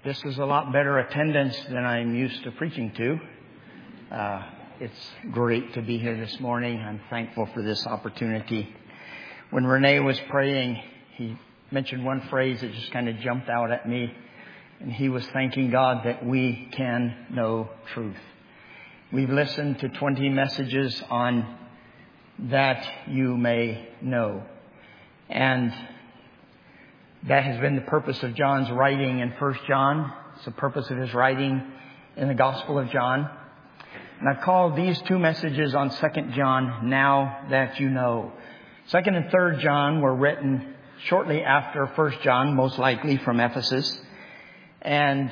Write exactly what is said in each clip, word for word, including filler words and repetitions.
This is a lot better attendance than I'm used to preaching to. Uh, it's great to be here this morning. I'm thankful for this opportunity. When Renee was praying, he mentioned one phrase that just kind of jumped out at me. And he was thanking God that we can know truth. We've listened to twenty messages on that you may know. And that has been the purpose of John's writing in First John. It's the purpose of his writing in the Gospel of John. And I've called these two messages on Second John, Now That You Know. Second and Third John were written shortly after First John, most likely from Ephesus. And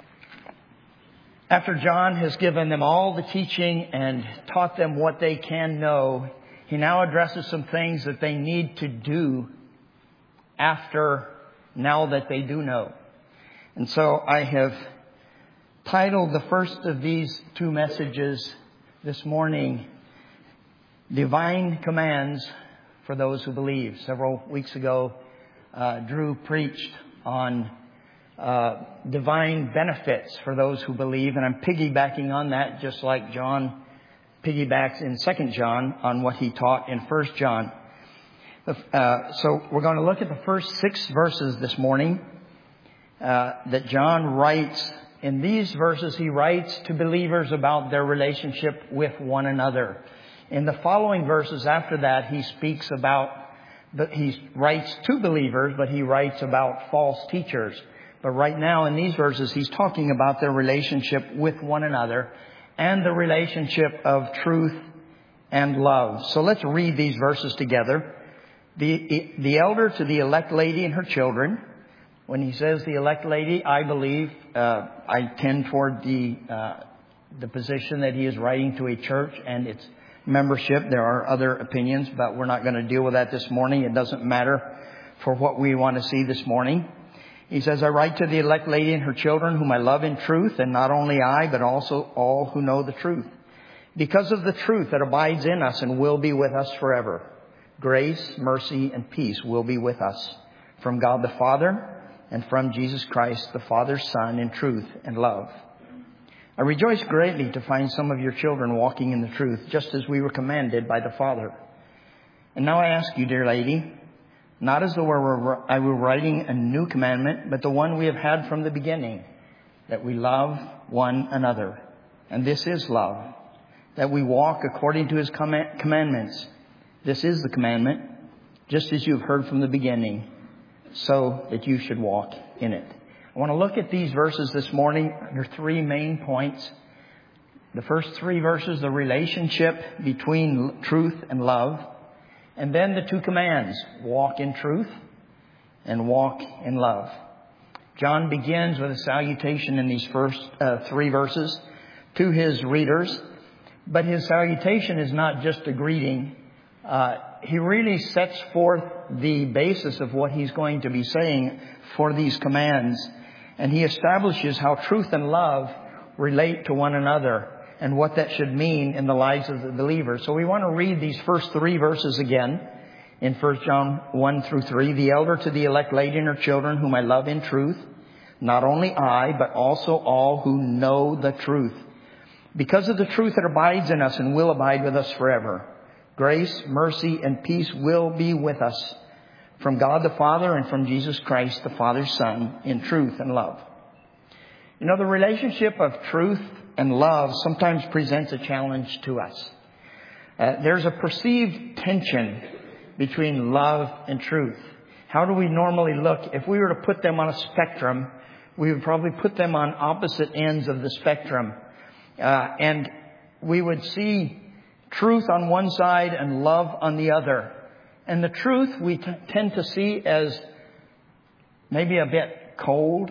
after John has given them all the teaching and taught them what they can know, he now addresses some things that they need to do after now that they do know. And so I have titled the first of these two messages this morning, Divine Commands for Those Who Believe. Several weeks ago, uh, Drew preached on uh, divine benefits for those who believe. And I'm piggybacking on that just like John piggybacks in Second John on what he taught in First John. Uh, so we're going to look at the first six verses this morning uh, that John writes. In these verses, he writes to believers about their relationship with one another. In the following verses after that, he speaks about, the, he writes to believers, but he writes about false teachers. But right now in these verses, he's talking about their relationship with one another and the relationship of truth and love. So let's read these verses together. The, the elder to the elect lady and her children. When he says the elect lady, I believe, uh, I tend toward the, uh, the position that he is writing to a church and its membership. There are other opinions, but we're not going to deal with that this morning. It doesn't matter for what we want to see this morning. He says, I write to the elect lady and her children, whom I love in truth, and not only I, but also all who know the truth. Because of the truth that abides in us and will be with us forever. Grace, mercy, and peace will be with us from God the Father and from Jesus Christ, the Father's Son, in truth and love. I rejoice greatly to find some of your children walking in the truth, just as we were commanded by the Father. And now I ask you, dear lady, not as though I were writing a new commandment, but the one we have had from the beginning, that we love one another. And this is love, that we walk according to his commandments. This is the commandment, just as you've heard from the beginning, so that you should walk in it. I want to look at these verses this morning under three main points. The first three verses, the relationship between truth and love. And then the two commands, walk in truth and walk in love. John begins with a salutation in these first uh, three verses to his readers. But his salutation is not just a greeting. Uh, he really sets forth the basis of what he's going to be saying for these commands. And he establishes how truth and love relate to one another and what that should mean in the lives of the believers. So we want to read these first three verses again in First John one through three. The elder to the elect lady and her children, whom I love in truth, not only I, but also all who know the truth. Because of the truth that abides in us and will abide with us forever. Grace, mercy, and peace will be with us from God the Father and from Jesus Christ, the Father's Son, in truth and love. You know, the relationship of truth and love sometimes presents a challenge to us. Uh, there's a perceived tension between love and truth. How do we normally look? If we were to put them on a spectrum, we would probably put them on opposite ends of the spectrum. Uh, and we would see truth on one side and love on the other. And the truth we t- tend to see as maybe a bit cold,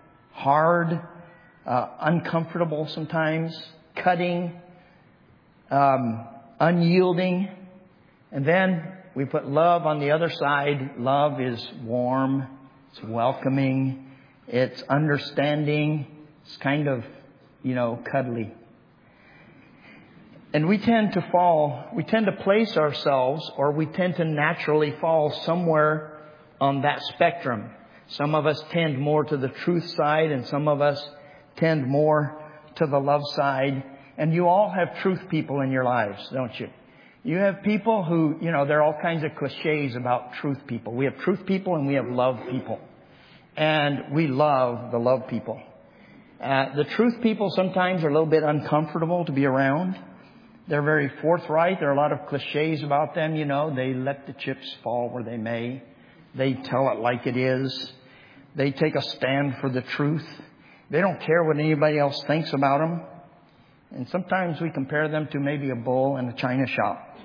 hard, uh, uncomfortable sometimes, cutting, um, unyielding. And then we put love on the other side. Love is warm, it's welcoming, it's understanding, it's kind of, you know, cuddly. And we tend to fall, we tend to place ourselves, or we tend to naturally fall somewhere on that spectrum. Some of us tend more to the truth side, and some of us tend more to the love side. And you all have truth people in your lives, don't you? You have people who, you know, there are all kinds of cliches about truth people. We have truth people and we have love people. And we love the love people. Uh, the truth people sometimes are a little bit uncomfortable to be around. They're very forthright. There are a lot of cliches about them, you know. They let the chips fall where they may. They tell it like it is. They take a stand for the truth. They don't care what anybody else thinks about them. And sometimes we compare them to maybe a bull in a china shop.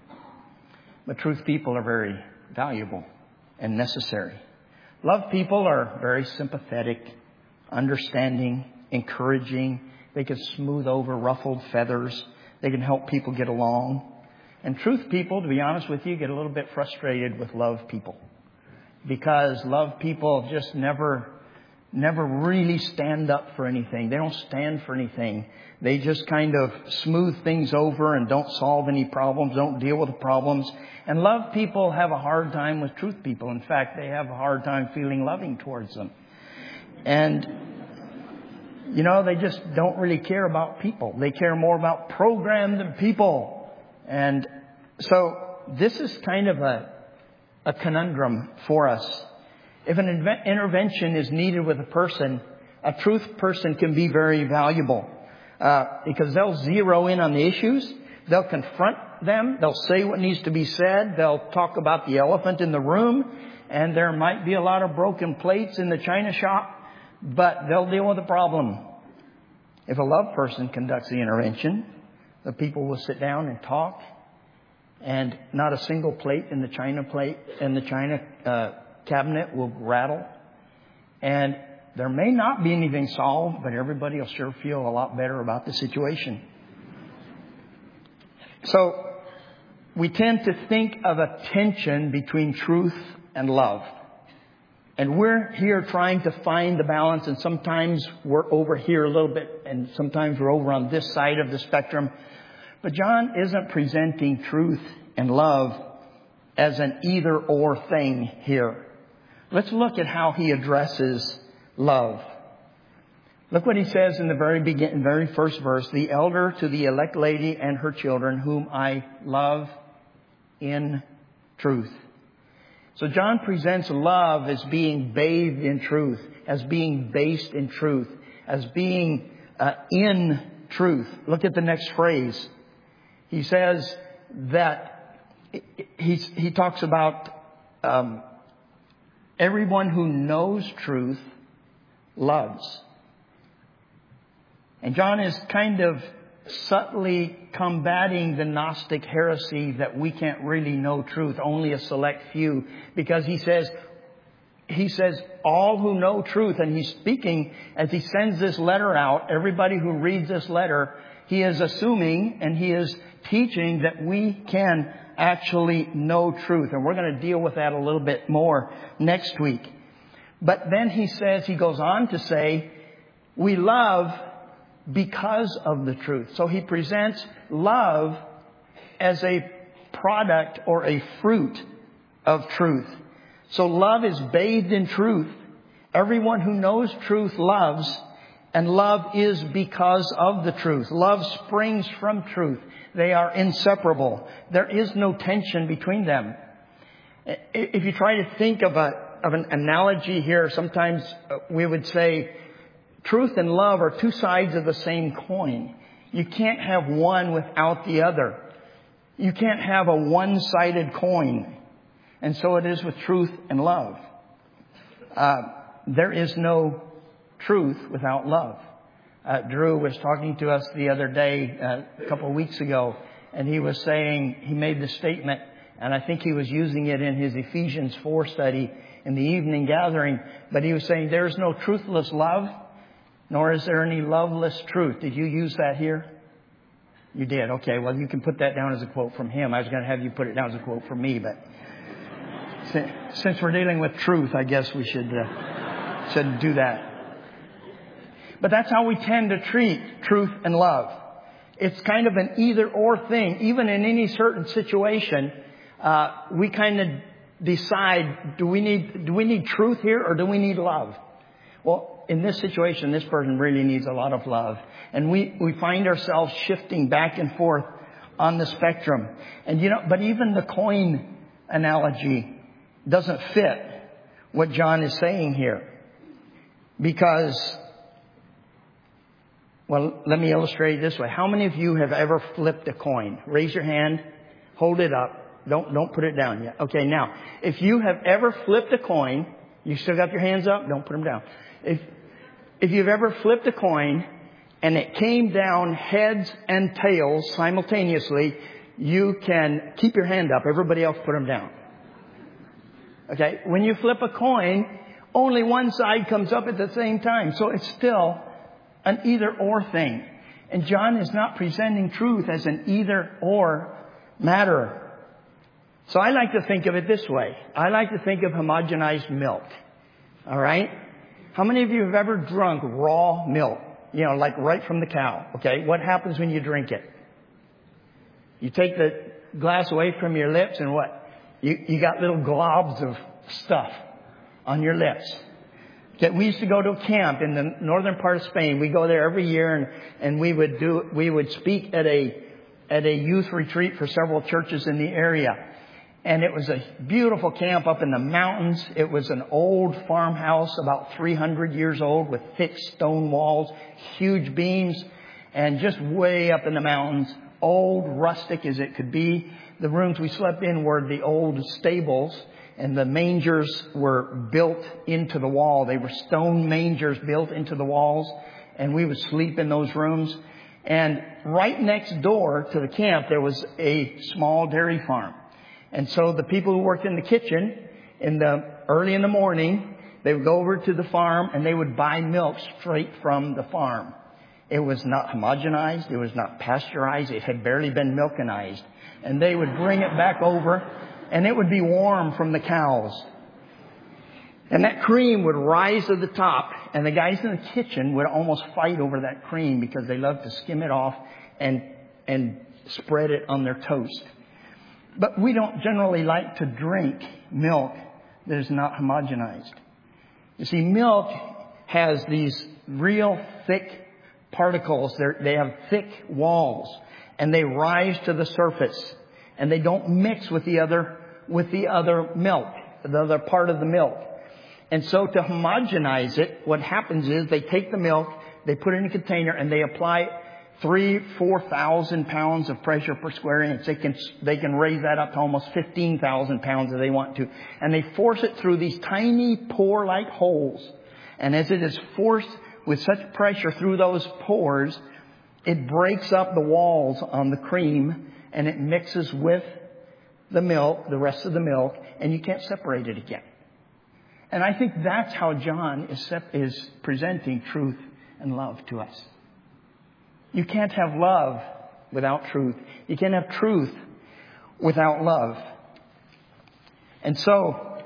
But truth people are very valuable and necessary. Love people are very sympathetic, understanding, encouraging. They can smooth over ruffled feathers. They can help people get along. And truth people, to be honest with you, get a little bit frustrated with love people. Because love people just never, never really stand up for anything. They don't stand for anything. They just kind of smooth things over and don't solve any problems, don't deal with the problems. And love people have a hard time with truth people. In fact, they have a hard time feeling loving towards them. And, you know, they just don't really care about people. They care more about program than people. And so this is kind of a, a conundrum for us. If an inve- intervention is needed with a person, a truth person can be very valuable. Uh, because they'll zero in on the issues. They'll confront them. They'll say what needs to be said. They'll talk about the elephant in the room. And there might be a lot of broken plates in the china shop, but they'll deal with the problem. If a love person conducts the intervention, the people will sit down and talk, and not a single plate in the china plate in the china uh, cabinet will rattle. And there may not be anything solved, but everybody will sure feel a lot better about the situation. So we tend to think of a tension between truth and love. And we're here trying to find the balance, and sometimes we're over here a little bit, and sometimes we're over on this side of the spectrum. But John isn't presenting truth and love as an either-or thing here. Let's look at how he addresses love. Look what he says in the very begin, very first verse. The elder to the elect lady and her children, whom I love in truth. So John presents love as being bathed in truth, as being based in truth, as being uh, in truth. Look at the next phrase. He says that he's, he talks about um, everyone who knows truth loves. And John is kind of subtly combating the Gnostic heresy that we can't really know truth, only a select few, because he says, he says all who know truth, and he's speaking as he sends this letter out, everybody who reads this letter, he is assuming and he is teaching that we can actually know truth. And we're going to deal with that a little bit more next week. But then he says, he goes on to say, we love because of the truth. So he presents love as a product or a fruit of truth. So love is bathed in truth. Everyone who knows truth loves, and love is because of the truth. Love springs from truth. They are inseparable. There is no tension between them. If you try to think of a of an analogy here, sometimes we would say truth and love are two sides of the same coin. You can't have one without the other. You can't have a one-sided coin. And so it is with truth and love. Uh, there is no truth without love. Uh, Drew was talking to us the other day, uh, a couple of weeks ago, and he was saying, he made the statement, and I think he was using it in his Ephesians four study in the evening gathering, but he was saying there's no truthless love, nor is there any loveless truth. Did you use that here? You did. Okay. Well, you can put that down as a quote from him. I was going to have you put it down as a quote from me, but since we're dealing with truth, I guess we should, uh, should do that. But that's how we tend to treat truth and love. It's kind of an either or thing. Even in any certain situation, uh, we kind of decide, do we need, do we need truth here or do we need love? Well, in this situation, this person really needs a lot of love. And we, we find ourselves shifting back and forth on the spectrum. And you know, but even the coin analogy doesn't fit what John is saying here. Because, well, let me illustrate it this way. How many of you have ever flipped a coin? Raise your hand. Hold it up. Don't, don't put it down yet. Okay, now, if you have ever flipped a coin, you still got your hands up? Don't put them down. If, if you've ever flipped a coin and it came down heads and tails simultaneously, you can keep your hand up. Everybody else put them down. Okay, when you flip a coin, only one side comes up at the same time. So it's still an either-or thing. And John is not presenting truth as an either-or matter. So I like to think of it this way. I like to think of homogenized milk. All right? How many of you have ever drunk raw milk? You know, like right from the cow. Okay? What happens when you drink it? You take the glass away from your lips and what? You, you got little globs of stuff on your lips. Okay, we used to go to a camp in the northern part of Spain. We go there every year and, and we would do, we would speak at a, at a youth retreat for several churches in the area. And it was a beautiful camp up in the mountains. It was an old farmhouse, about three hundred years old, with thick stone walls, huge beams, and just way up in the mountains, old, rustic as it could be. The rooms we slept in were the old stables, and the mangers were built into the wall. They were stone mangers built into the walls, and we would sleep in those rooms. And right next door to the camp, there was a small dairy farm. And so the people who worked in the kitchen, in the early in the morning, they would go over to the farm and they would buy milk straight from the farm. It was not homogenized. It was not pasteurized. It had barely been milkanized. And they would bring it back over and it would be warm from the cows. And that cream would rise to the top and the guys in the kitchen would almost fight over that cream because they loved to skim it off and, and spread it on their toast. But we don't generally like to drink milk that is not homogenized. You see, milk has these real thick particles. They're, they have thick walls, and they rise to the surface, and they don't mix with the other with the other milk, the other part of the milk. And so, to homogenize it, what happens is they take the milk, they put it in a container, and they apply Three, four thousand pounds of pressure per square inch. They can, they can raise that up to almost fifteen thousand pounds if they want to. And they force it through these tiny pore-like holes. And as it is forced with such pressure through those pores, it breaks up the walls on the cream and it mixes with the milk, the rest of the milk, and you can't separate it again. And I think that's how John is, is presenting truth and love to us. You can't have love without truth. You can't have truth without love. And so,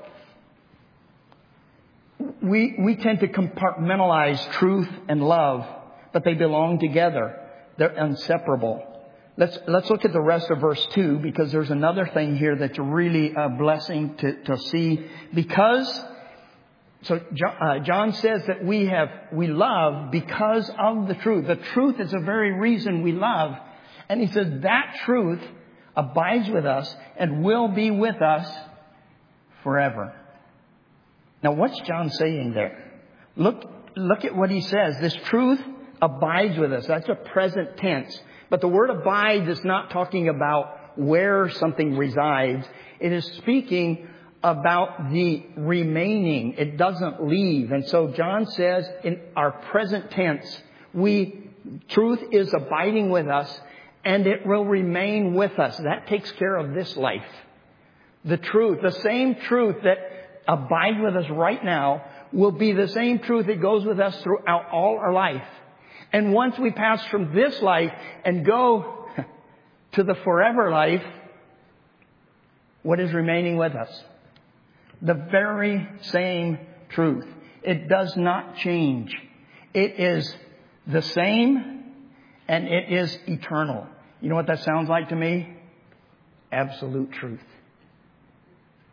we, we tend to compartmentalize truth and love, but they belong together. They're inseparable. Let's, let's look at the rest of verse two, because there's another thing here that's really a blessing to, to see. Because So John, uh, John says that we have, we love because of the truth. The truth is the very reason we love. And he says that truth abides with us and will be with us forever. Now what's John saying there? Look, look at what he says. This truth abides with us. That's a present tense. But the word abide is not talking about where something resides. It is speaking about the remaining. It doesn't leave. And so John says in our present tense, we, truth is abiding with us and it will remain with us. That takes care of this life. The truth, the same truth that abides with us right now will be the same truth that goes with us throughout all our life. And once we pass from this life and go to the forever life, what is remaining with us? The very same truth. It does not change. It is the same and it is eternal. You know what that sounds like to me? Absolute truth.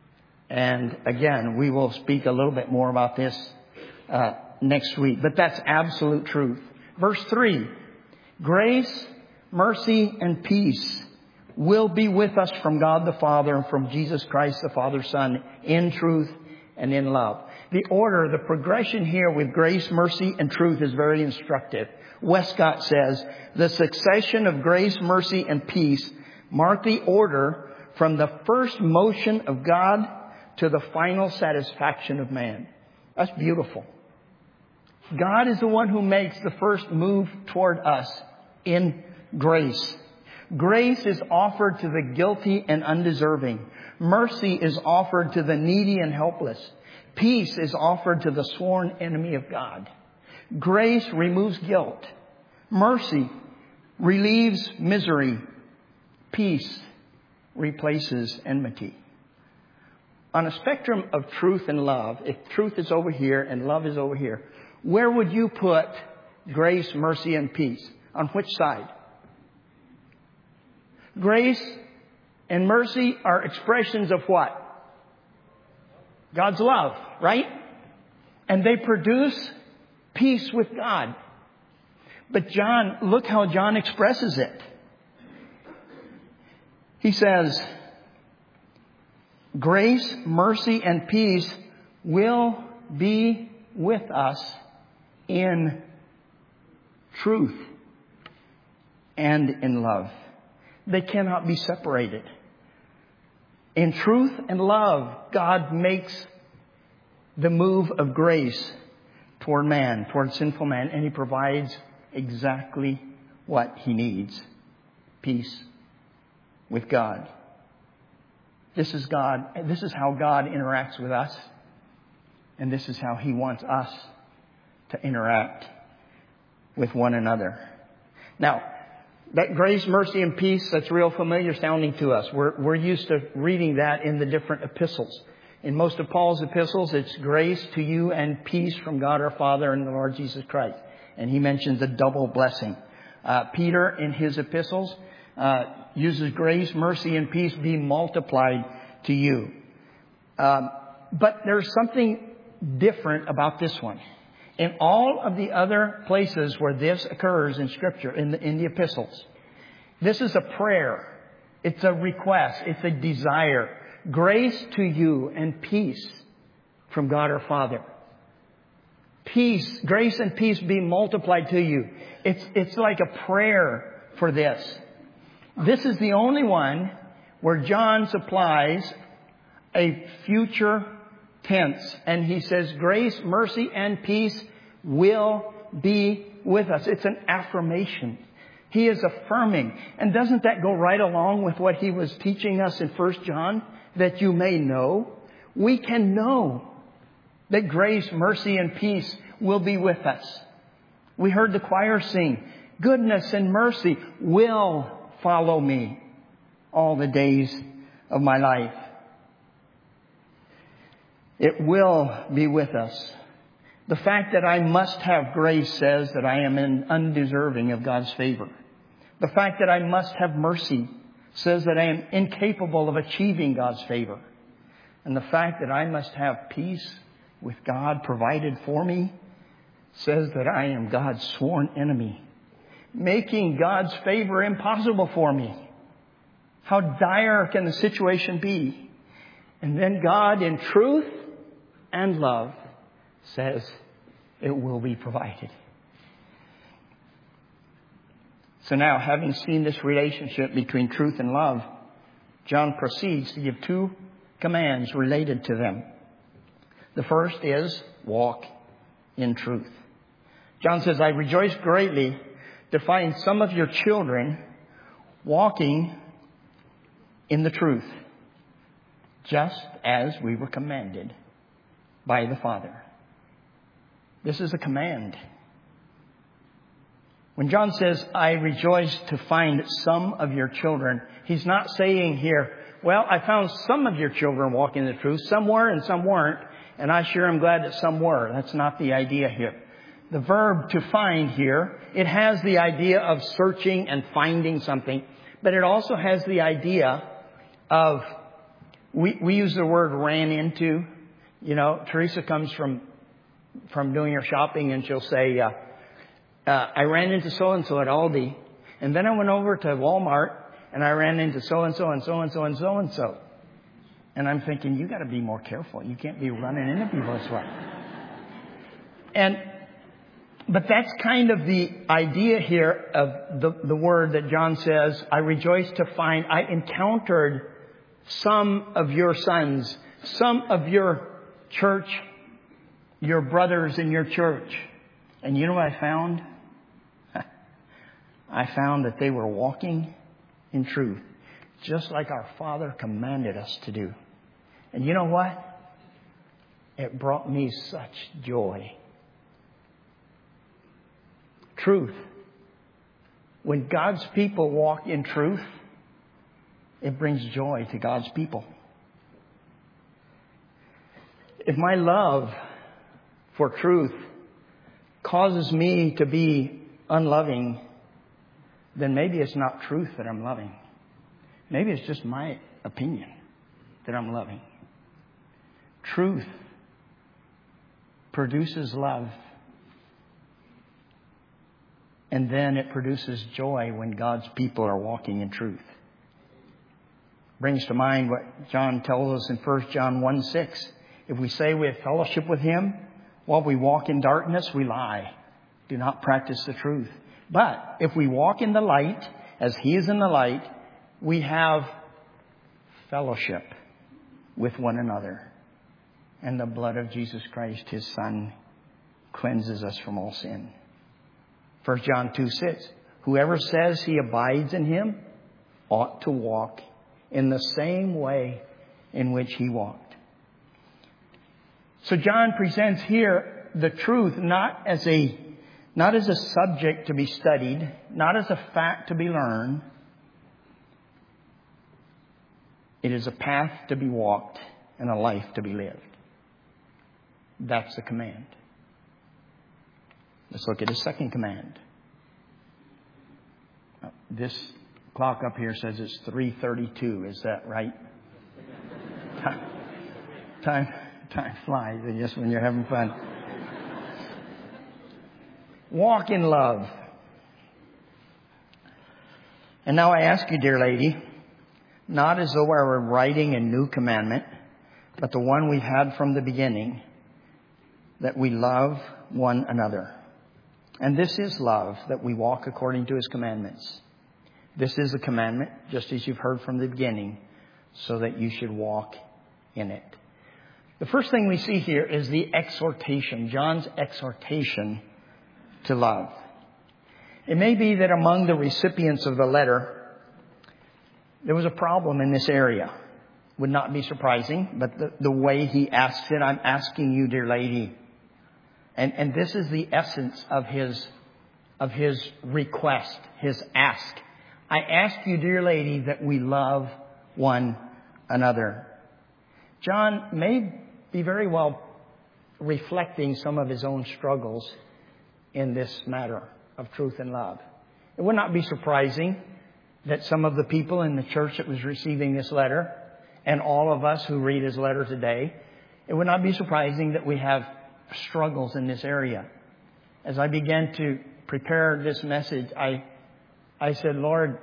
And again, we will speak a little bit more about this uh, next week. But that's absolute truth. Verse three, grace, mercy, and peace will be with us from God the Father and from Jesus Christ the Father's Son in truth and in love. The order, the progression here with grace, mercy, and truth is very instructive. Westcott says, the succession of grace, mercy, and peace mark the order from the first motion of God to the final satisfaction of man. That's beautiful. God is the one who makes the first move toward us in grace. Grace is offered to the guilty and undeserving. Mercy is offered to the needy and helpless. Peace is offered to the sworn enemy of God. Grace removes guilt. Mercy relieves misery. Peace replaces enmity. On a spectrum of truth and love, if truth is over here and love is over here, where would you put grace, mercy, and peace? On which side? Grace and mercy are expressions of what? God's love, right? And they produce peace with God. But John, look how John expresses it. He says, grace, mercy, and peace will be with us in truth and in love. They cannot be separated. In truth and love, God makes the move of grace toward man, toward sinful man, and He provides exactly what he needs. Peace with God. This is God. This is how God interacts with us. And this is how He wants us to interact with one another. Now, that grace, mercy, and peace, that's real familiar sounding to us. We're, we're used to reading that in the different epistles. In most of Paul's epistles, it's grace to you and peace from God our Father and the Lord Jesus Christ. And he mentions a double blessing. Uh, Peter, in his epistles, uh, uses grace, mercy, and peace be multiplied to you. Um, but there's something different about this one. In all of the other places where this occurs in Scripture, in the, in the epistles, this is a prayer. It's a request. It's a desire. Grace to you and peace from God our Father. Peace, grace and peace be multiplied to you. It's, it's like a prayer for this. This is the only one where John supplies a future tense. And he says, grace, mercy, and peace will be with us. It's an affirmation. He is affirming. And doesn't that go right along with what he was teaching us in First John? That you may know. We can know that grace, mercy, and peace will be with us. We heard the choir sing, goodness and mercy will follow me all the days of my life. It will be with us. The fact that I must have grace says that I am undeserving of God's favor. The fact that I must have mercy says that I am incapable of achieving God's favor. And the fact that I must have peace with God provided for me says that I am God's sworn enemy, making God's favor impossible for me. How dire can the situation be? And then God, in truth and love, says it will be provided. So now, having seen this relationship between truth and love, John proceeds to give two commands related to them. The first is walk in truth. John says, I rejoice greatly to find some of your children walking in the truth, just as we were commanded by the Father. This is a command. When John says, I rejoice to find some of your children, he's not saying here, well, I found some of your children walking in the truth. Some were and some weren't. And I sure am glad that some were. That's not the idea here. The verb to find here, it has the idea of searching and finding something. But it also has the idea of We, we use the word ran into. You know, Teresa comes from, from doing her shopping and she'll say, uh, uh, I ran into so-and-so at Aldi. And then I went over to Walmart and I ran into so-and-so and so-and-so and so-and-so. And I'm thinking, you got to be more careful. You can't be running into people this way. And, but that's kind of the idea here of the, the word that John says, I rejoice to find I encountered some of your sons, some of your church, your brothers in your church. And you know what I found? I found that they were walking in truth, just like our Father commanded us to do. And you know what? It brought me such joy. Truth. When God's people walk in truth, it brings joy to God's people. If my love for truth causes me to be unloving, then maybe it's not truth that I'm loving. Maybe it's just my opinion that I'm loving. Truth produces love. And then it produces joy when God's people are walking in truth. Brings to mind what John tells us in First John one six. If we say we have fellowship with Him while we walk in darkness, we lie. Do not practice the truth. But if we walk in the light, as He is in the light, we have fellowship with one another. And the blood of Jesus Christ, His Son, cleanses us from all sin. First John two six. Whoever says he abides in Him ought to walk in the same way in which He walked. So John presents here the truth not as a not as a subject to be studied, not as a fact to be learned. It is a path to be walked and a life to be lived. That's the command. Let's look at His second command. This clock up here says it's three thirty-two. Is that right? Time, time, time flies just when you're having fun. Walk in love. And now I ask you, dear lady, not as though I were writing a new commandment, but the one we've had from the beginning, that we love one another. And this is love, that we walk according to His commandments. This is a commandment, just as you've heard from the beginning, so that you should walk in it. The first thing we see here is the exhortation, John's exhortation to love. It may be that among the recipients of the letter, there was a problem in this area. Would not be surprising, but the, the way he asks it, I'm asking you, dear lady. And, and this is the essence of his, of his request, his ask. I ask you, dear lady, that we love one another. John may be very well reflecting some of his own struggles in this matter of truth and love. It would not be surprising that some of the people in the church that was receiving this letter, and all of us who read his letter today, it would not be surprising that we have struggles in this area. As I began to prepare this message, I I said, Lord,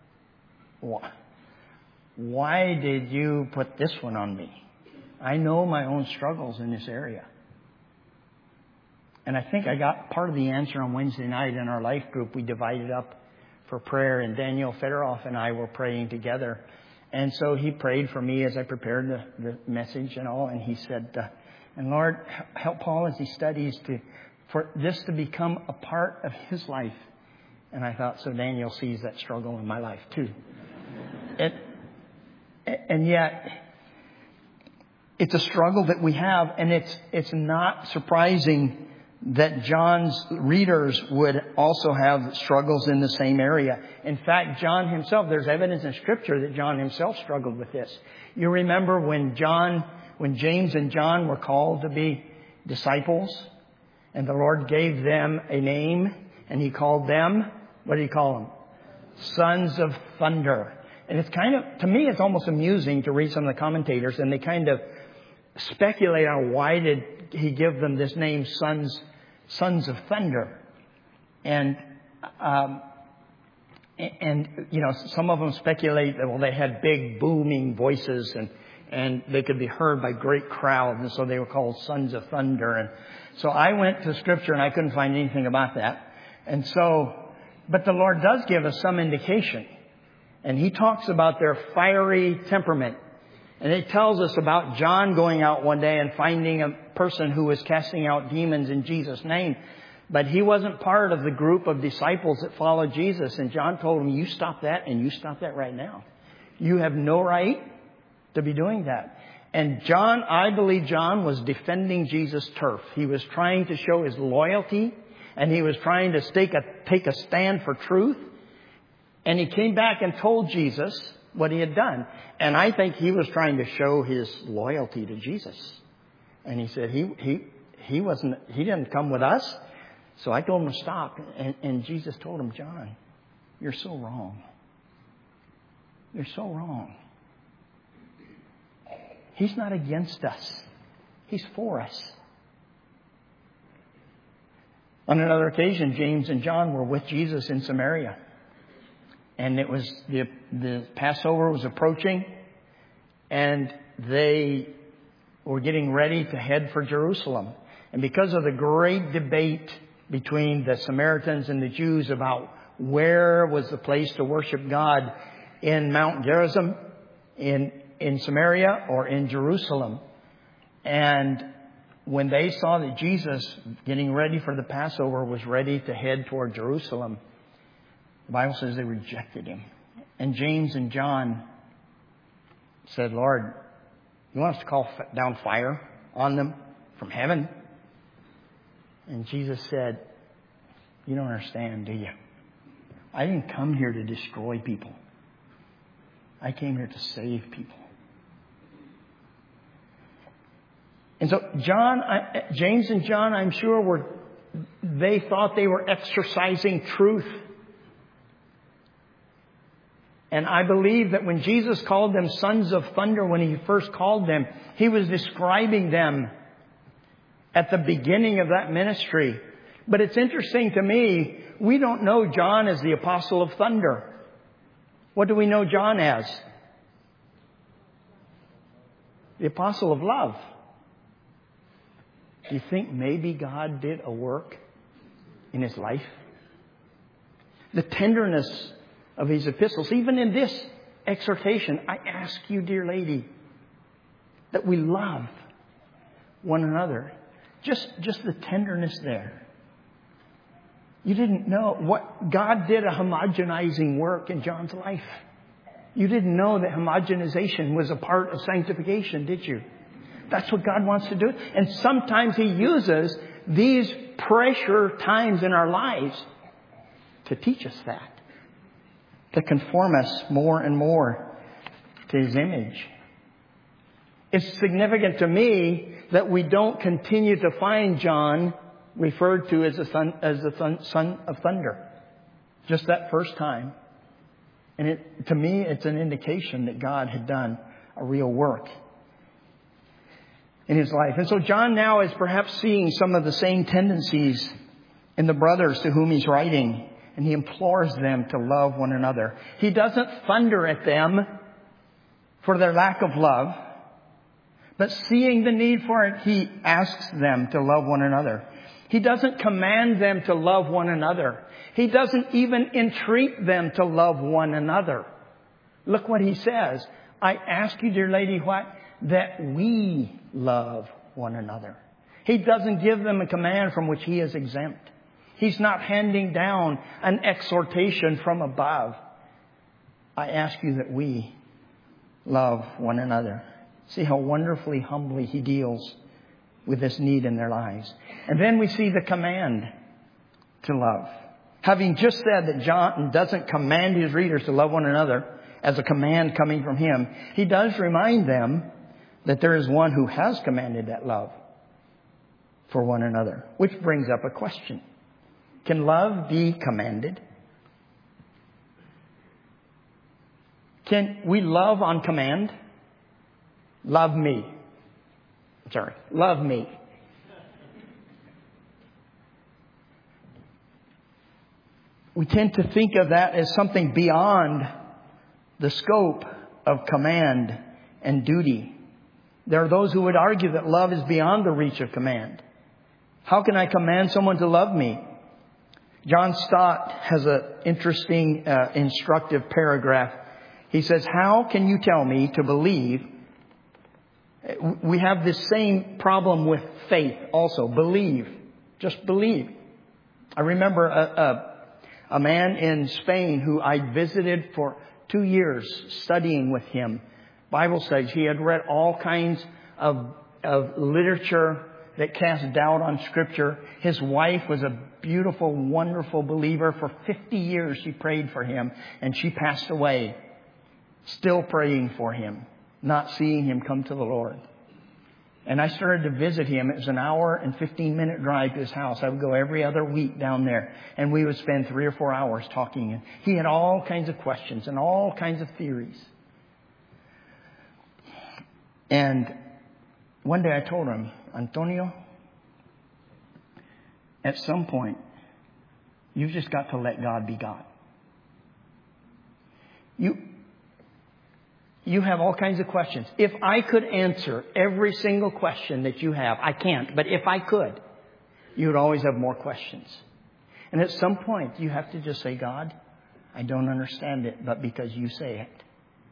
why did you put this one on me? I know my own struggles in this area. And I think I got part of the answer on Wednesday night in our life group. We divided up for prayer, and Daniel Federoff and I were praying together. And so he prayed for me as I prepared the, the message and all. And he said, uh, and Lord, help Paul as he studies to for this to become a part of his life. And I thought, so Daniel sees that struggle in my life too. It, and yet, it's a struggle that we have, and it's it's not surprising that John's readers would also have struggles in the same area. In fact, John himself, there's evidence in Scripture that John himself struggled with this. You remember when John, when James and John were called to be disciples, and the Lord gave them a name, and He called them, what did He call them? Sons of thunder. And it's kind of, to me, it's almost amusing to read some of the commentators, and they kind of speculate on why did he give them this name, sons, sons of thunder. And, um, and, you know, some of them speculate that, well, they had big booming voices and, and they could be heard by great crowds. And so they were called sons of thunder. And so I went to Scripture and I couldn't find anything about that. And so, but the Lord does give us some indication. And He talks about their fiery temperament. And it tells us about John going out one day and finding a person who was casting out demons in Jesus' name. But he wasn't part of the group of disciples that followed Jesus. And John told him, you stop that, and you stop that right now. You have no right to be doing that. And John, I believe John was defending Jesus' turf. He was trying to show his loyalty, and he was trying to take a, take a stand for truth. And he came back and told Jesus what he had done. And I think he was trying to show his loyalty to Jesus. And he said he he he wasn't he didn't come with us. So I told him to stop. And, and Jesus told him, John, you're so wrong. You're so wrong. He's not against us. He's for us. On another occasion, James and John were with Jesus in Samaria. And it was the, the Passover was approaching, and they were getting ready to head for Jerusalem. And because of the great debate between the Samaritans and the Jews about where was the place to worship God, in Mount Gerizim, in in Samaria, or in Jerusalem, and when they saw that Jesus, getting ready for the Passover, was ready to head toward Jerusalem, the Bible says they rejected Him. And James and John said, Lord, you want us to call down fire on them from heaven? And Jesus said, you don't understand, do you? I didn't come here to destroy people. I came here to save people. And so John, James and John, I'm sure, were they thought they were exercising truth. And I believe that when Jesus called them sons of thunder, when He first called them, He was describing them at the beginning of that ministry. But it's interesting to me, we don't know John as the apostle of thunder. What do we know John as? The apostle of love. Do you think maybe God did a work in his life? The tenderness of his epistles, even in this exhortation, I ask you, dear lady, that we love one another. Just, just the tenderness there. You didn't know what God did a homogenizing work in John's life. You didn't know that homogenization was a part of sanctification, did you? That's what God wants to do. And sometimes He uses these pressure times in our lives to teach us that. To conform us more and more to His image. It's significant to me that we don't continue to find John referred to as the son, as the son, son of thunder. Just that first time. And it, to me, it's an indication that God had done a real work in his life. And so John now is perhaps seeing some of the same tendencies in the brothers to whom he's writing. And he implores them to love one another. He doesn't thunder at them for their lack of love. But seeing the need for it, he asks them to love one another. He doesn't command them to love one another. He doesn't even entreat them to love one another. Look what he says. I ask you, dear lady, what? That we love one another. He doesn't give them a command from which he is exempt. He's not handing down an exhortation from above. I ask you that we love one another. See how wonderfully, humbly he deals with this need in their lives. And then we see the command to love. Having just said that John doesn't command his readers to love one another as a command coming from him, he does remind them that there is one who has commanded that love for one another. Which brings up a question. Can love be commanded? Can we love on command? Love me. Sorry. Love me. We tend to think of that as something beyond the scope of command and duty. There are those who would argue that love is beyond the reach of command. How can I command someone to love me? John Stott has an interesting, uh, instructive paragraph. He says, how can you tell me to believe? We have this same problem with faith also. Believe. Just believe. I remember a, a, a man in Spain who I visited for two years studying with him. Bible studies. He had read all kinds of, of literature that cast doubt on Scripture. His wife was a beautiful, wonderful believer. For fifty years she prayed for him, and she passed away. Still praying for him, not seeing him come to the Lord. And I started to visit him. It was an hour and fifteen minute drive to his house. I would go every other week down there, and we would spend three or four hours talking. And he had all kinds of questions and all kinds of theories. And one day I told him, Antonio, at some point, you've just got to let God be God. You, you have all kinds of questions. If I could answer every single question that you have, I can't, but if I could, you would always have more questions. And at some point, you have to just say, God, I don't understand it, but because you say it,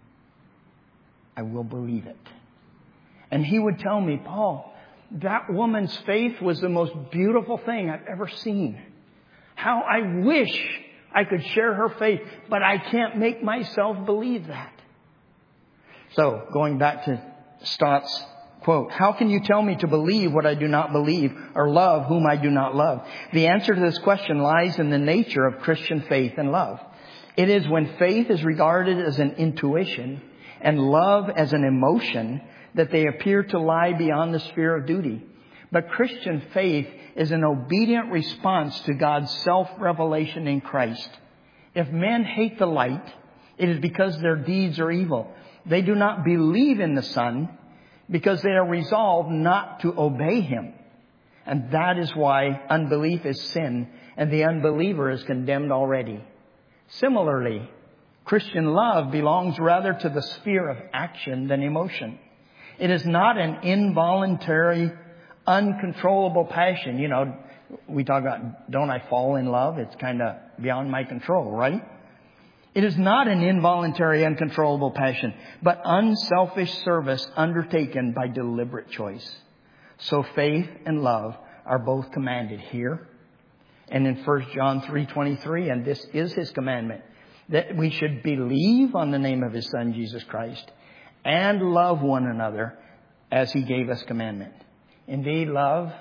I will believe it. And he would tell me, Paul, that woman's faith was the most beautiful thing I've ever seen. How I wish I could share her faith, but I can't make myself believe that. So, going back to Stott's quote, how can you tell me to believe what I do not believe or love whom I do not love? The answer to this question lies in the nature of Christian faith and love. It is when faith is regarded as an intuition and love as an emotion that they appear to lie beyond the sphere of duty. But Christian faith is an obedient response to God's self-revelation in Christ. If men hate the light, it is because their deeds are evil. They do not believe in the Son because they are resolved not to obey Him. And that is why unbelief is sin, and the unbeliever is condemned already. Similarly, Christian love belongs rather to the sphere of action than emotion. It is not an involuntary, uncontrollable passion. You know, we talk about, don't I fall in love? It's kind of beyond my control, right? It is not an involuntary, uncontrollable passion, but unselfish service undertaken by deliberate choice. So faith and love are both commanded here and in First John three twenty-three, and this is His commandment, that we should believe on the name of His Son, Jesus Christ, and love one another as He gave us commandment. Indeed, love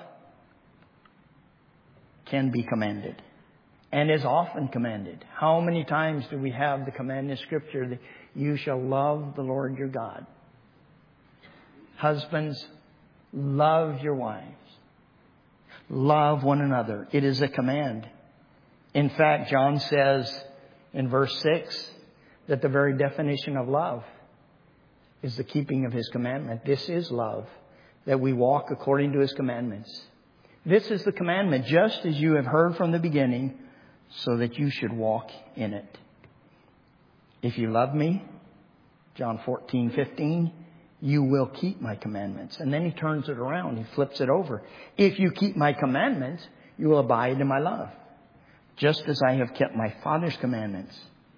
can be commanded and is often commanded. How many times do we have the command in Scripture that you shall love the Lord your God? Husbands, love your wives. Love one another. It is a command. In fact, John says in verse six that the very definition of love is the keeping of His commandment. This is love, that we walk according to His commandments. This is the commandment, just as you have heard from the beginning, so that you should walk in it. If you love me, John fourteen fifteen, you will keep my commandments. And then He turns it around. He flips it over. If you keep my commandments, you will abide in my love, just as I have kept my Father's commandments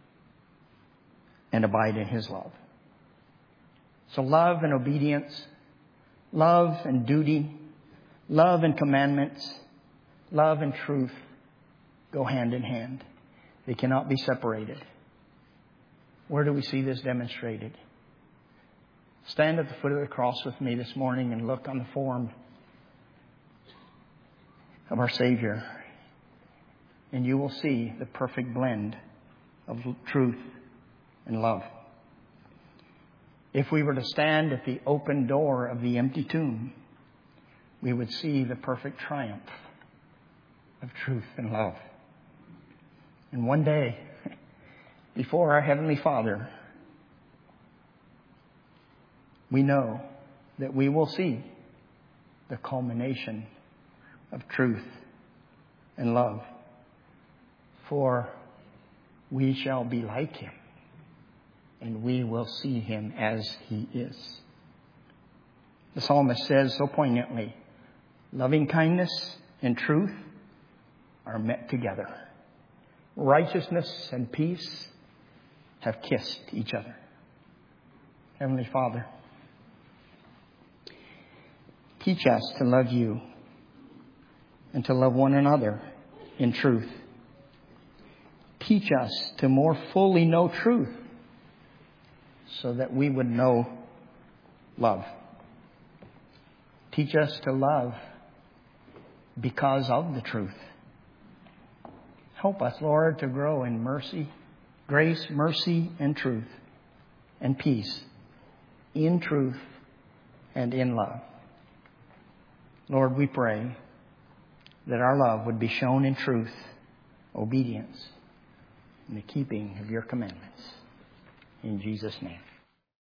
and abide in His love. So love and obedience, love and duty, love and commandments, love and truth go hand in hand. They cannot be separated. Where do we see this demonstrated? Stand at the foot of the cross with me this morning and look on the form of our Savior. And you will see the perfect blend of truth and love. If we were to stand at the open door of the empty tomb, we would see the perfect triumph of truth and love. And one day, before our Heavenly Father, we know that we will see the culmination of truth and love. For we shall be like Him, and we will see Him as He is. The psalmist says so poignantly, loving kindness and truth are met together. Righteousness and peace have kissed each other. Heavenly Father, teach us to love You and to love one another in truth. Teach us to more fully know truth so that we would know love. Teach us to love because of the truth. Help us, Lord, to grow in mercy, grace, mercy, and truth, and peace in truth and in love. Lord, we pray that our love would be shown in truth, obedience, and the keeping of Your commandments. In Jesus' name.